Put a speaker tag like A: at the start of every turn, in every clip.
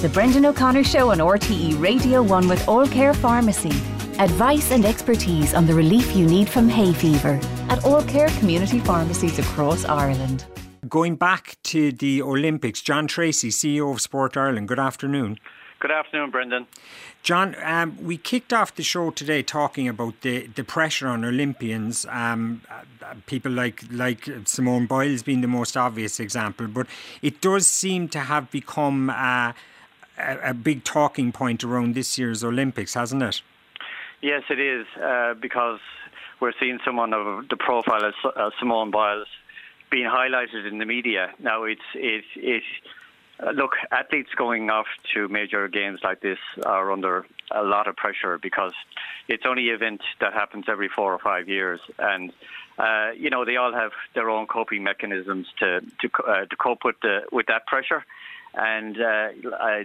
A: The Brendan O'Connor Show on RTE Radio 1 with All Care Pharmacy. Advice and expertise on the relief you need from hay fever at All Care community pharmacies across Ireland.
B: Going back to the Olympics, John Tracy, CEO of Sport Ireland, good afternoon.
C: Good afternoon, Brendan.
B: John, we kicked off the show today talking about the pressure on Olympians, people like Simone Biles being the most obvious example, but it does seem to have become a big talking point around this year's Olympics, hasn't it?
C: Yes, it is, because we're seeing someone of the profile of Simone Biles being highlighted in the media. Now, look, athletes going off to major games like this are under a lot of pressure because it's only an event that happens every 4 or 5 years, and they all have their own coping mechanisms to cope with that pressure. And as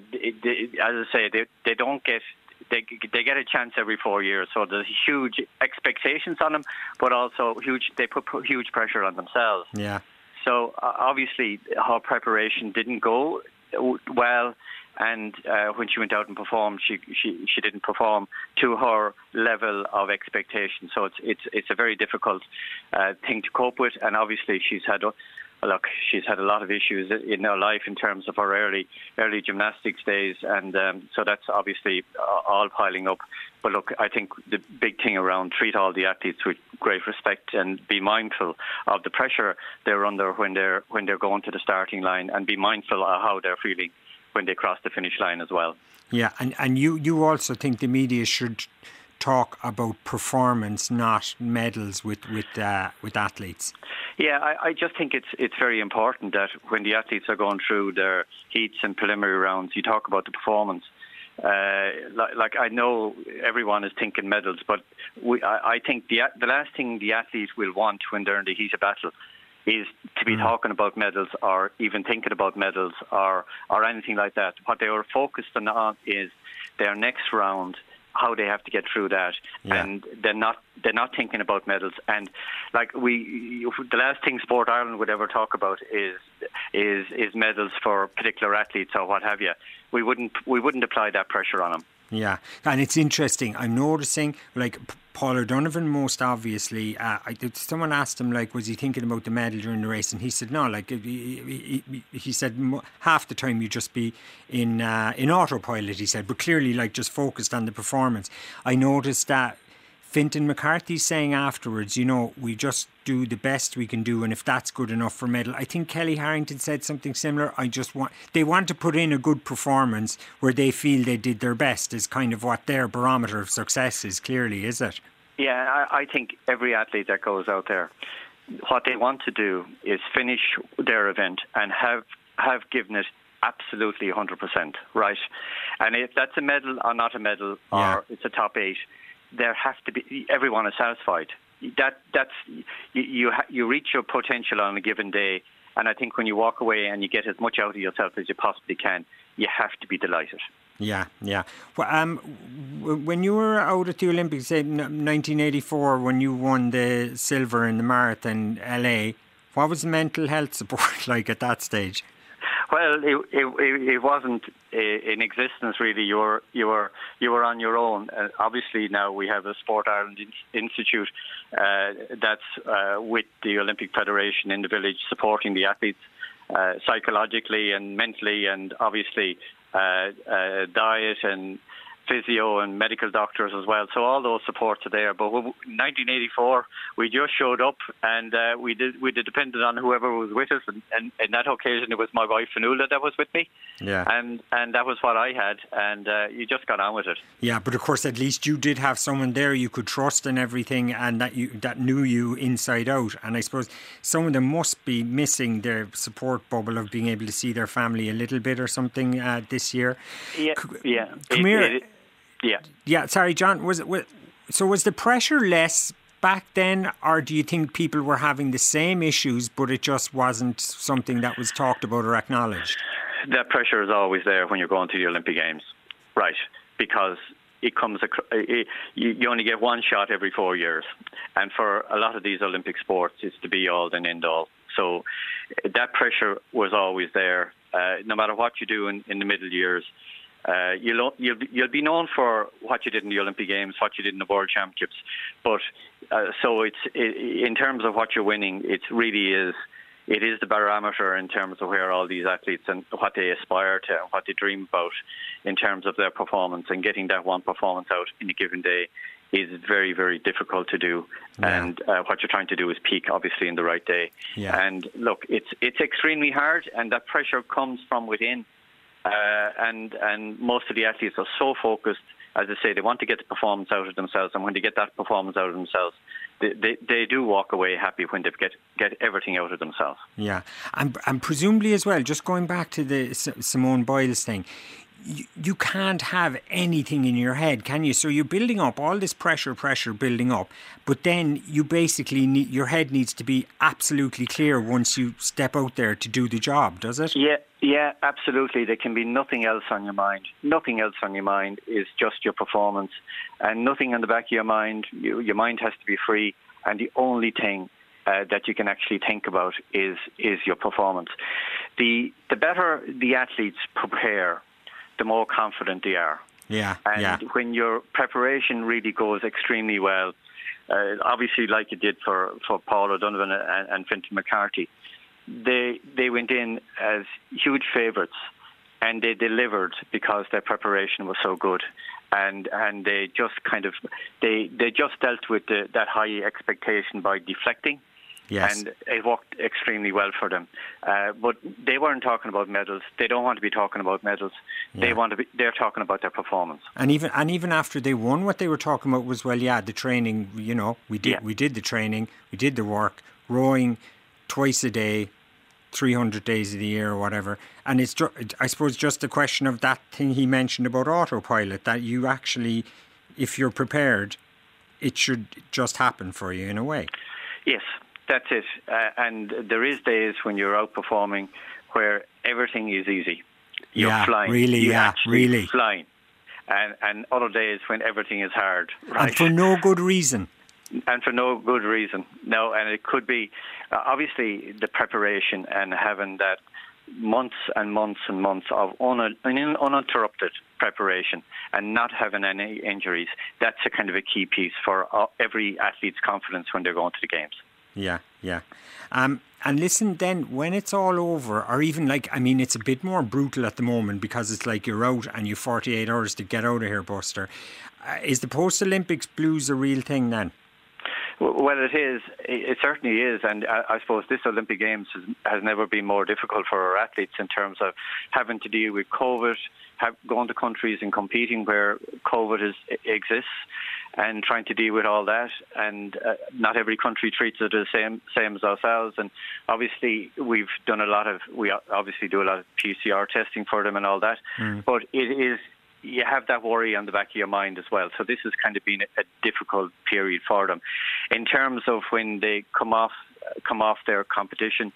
C: I say, they don't get. They get a chance every 4 years, so there's huge expectations on them, but also they put huge pressure on themselves.
B: Yeah.
C: So obviously her preparation didn't go well, and when she went out and performed, she didn't perform to her level of expectation. So it's a very difficult thing to cope with, and obviously she's had a lot of issues in her life in terms of her early gymnastics days, and so that's obviously all piling up. But look, I think the big thing around, treat all the athletes with great respect and be mindful of the pressure they're under when they're going to the starting line, and be mindful of how they're feeling when they cross the finish line as well.
B: Yeah, and you also think the media should talk about performance, not medals with athletes.
C: Yeah, I just think it's very important that when the athletes are going through their heats and preliminary rounds, you talk about the performance. Like I know everyone is thinking medals, but I think the last thing the athlete will want when they're in the heat of battle is to be talking about medals or even thinking about medals or anything like that. What they are focused on is their next round, how they have to get through that, and they're not thinking about medals. And like the last thing Sport Ireland would ever talk about is medals for particular athletes or what have you. We wouldn't apply that pressure on them. Yeah,
B: and it's interesting. I'm noticing, like Paul O'Donovan, most obviously. Someone asked him, like, was he thinking about the medal during the race, and he said no. Like he said, half the time you just be in autopilot. He said, but clearly, like, just focused on the performance. I noticed that Fintan McCarthy saying afterwards, we just do the best we can do, and if that's good enough for medal. I think Kelly Harrington said something similar. They want to put in a good performance where they feel they did their best, is kind of what their barometer of success is, clearly, is it?
C: Yeah, I think every athlete that goes out there, what they want to do is finish their event and have given it absolutely 100%, right? And if that's a medal or not a medal, or it's a top 8, there has to be, everyone is satisfied. That's you reach your potential on a given day, and I think when you walk away and you get as much out of yourself as you possibly can, you have to be delighted.
B: Yeah. Well, when you were out at the Olympics, say 1984, when you won the silver in the marathon, LA, what was the mental health support like at that stage?
C: Well, it wasn't in existence really. You were on your own. Obviously, now we have a Sport Ireland Institute that's with the Olympic Federation in the village, supporting the athletes psychologically and mentally, and obviously diet and physio and medical doctors as well. So all those supports are there. But in 1984, we just showed up, and we depended on whoever was with us. And in that occasion, it was my wife Fionnuala that was with me.
B: Yeah.
C: And that was what I had, and you just got on with it.
B: Yeah, but of course, at least you did have someone there you could trust and everything, and that knew you inside out. And I suppose some of them must be missing their support bubble of being able to see their family a little bit or something this year.
C: Yeah.
B: Come here. Yeah. Sorry, John. Was the pressure less back then, or do you think people were having the same issues, but it just wasn't something that was talked about or acknowledged?
C: That pressure is always there when you're going to the Olympic Games, right? Because it comes. You only get one shot every 4 years, and for a lot of these Olympic sports, it's the be all and end all. So that pressure was always there. no matter what you do in the middle years. You'll be known for what you did in the Olympic Games, what you did in the World Championships, but so in terms of what you're winning, it is the barometer in terms of where all these athletes and what they aspire to and what they dream about in terms of their performance, and getting that one performance out in a given day is very, very difficult to do. Yeah. And what you're trying to do is peak, obviously, in the right day. Yeah. And look, it's extremely hard, and that pressure comes from within. And most of the athletes are so focused, as I say, they want to get the performance out of themselves, and when they get that performance out of themselves, they do walk away happy when they get everything out of themselves.
B: Yeah, and presumably as well, just going back to the Simone Biles thing, you can't have anything in your head, can you? So you're building up all this pressure building up, but then you basically your head needs to be absolutely clear once you step out there to do the job, does it?
C: Yeah, absolutely. There can be nothing else on your mind. Nothing else on your mind is just your performance, and nothing in the back of your mind. Your mind has to be free, and the only thing that you can actually think about is your performance. The better the athletes prepare, the more confident they are.
B: Yeah.
C: And when your preparation really goes extremely well, obviously like it did for Paul O'Donovan and Fintan McCarthy, they went in as huge favourites, and they delivered because their preparation was so good, and they just they just dealt with that high expectation by deflecting. Yes. And it worked extremely well for them. But they weren't talking about medals. They don't want to be talking about medals. Yeah. They're talking about their performance.
B: And even after they won, what they were talking about was, the training. We did the training, we did the work, rowing twice a day, 300 days of the year or whatever. And it's, I suppose, just a question of that thing he mentioned about autopilot, that you actually, if you're prepared, it should just happen for you in a way.
C: Yes. That's it. And there is days when you're outperforming where everything is easy. You're flying.
B: Really.
C: Flying. And other days when everything is hard. Right?
B: And for no good reason.
C: No, and it could be, obviously, the preparation and having that months and months and months of uninterrupted preparation and not having any injuries. That's a kind of a key piece for every athlete's confidence when they're going to the games.
B: Yeah. And listen, then, when it's all over, or even it's a bit more brutal at the moment because it's like you're out and you've 48 hours to get out of here, Buster. Is the post-Olympics blues a real thing then?
C: Well, it is. It certainly is. And I suppose this Olympic Games has never been more difficult for our athletes in terms of having to deal with COVID, going to countries and competing where COVID exists, and trying to deal with all that. And not every country treats it the same as ourselves. And obviously, we obviously do a lot of PCR testing for them and all that. But it is, you have that worry on the back of your mind as well. So this has kind of been a difficult period for them. In terms of when they come off their competition,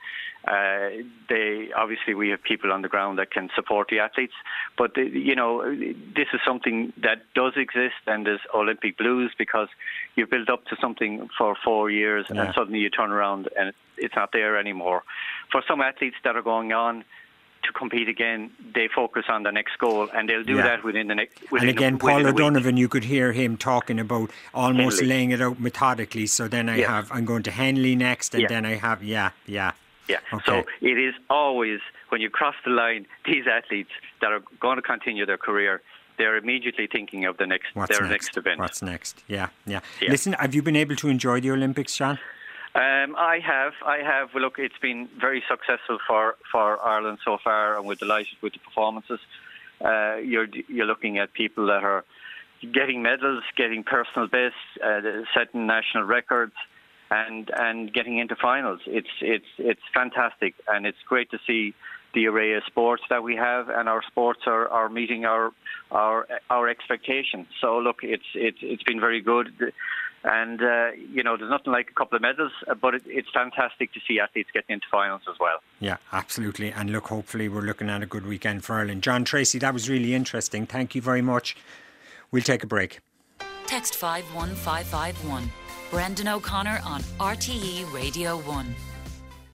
C: we have people on the ground that can support the athletes. But this is something that does exist, and there's Olympic blues because you build up to something for 4 years and suddenly you turn around and it's not there anymore. For some athletes that are going on to compete again, they focus on the next goal, and they'll do that within the next.
B: And again, Paul O'Donovan, you could hear him talking about almost Henley, laying it out methodically. So then I'm going to Henley next, and then I have,
C: Yeah.
B: Okay.
C: So it is always, when you cross the line, these athletes that are going to continue their career, they're immediately thinking of next event.
B: What's next? Yeah. Listen, have you been able to enjoy the Olympics, John?
C: I have. Well, look, it's been very successful for Ireland so far, and we're delighted with the performances. You're looking at people that are getting medals, getting personal bests, setting national records, and getting into finals. It's fantastic, and it's great to see the array of sports that we have, and our sports are meeting our expectations. So look, it's been very good. And, there's nothing like a couple of medals, but it's fantastic to see athletes getting into finals as well.
B: Yeah, absolutely. And look, hopefully we're looking at a good weekend for Ireland. John Treacy, that was really interesting. Thank you very much. We'll take a break.
D: Text 51551. Brendan O'Connor on RTE Radio 1.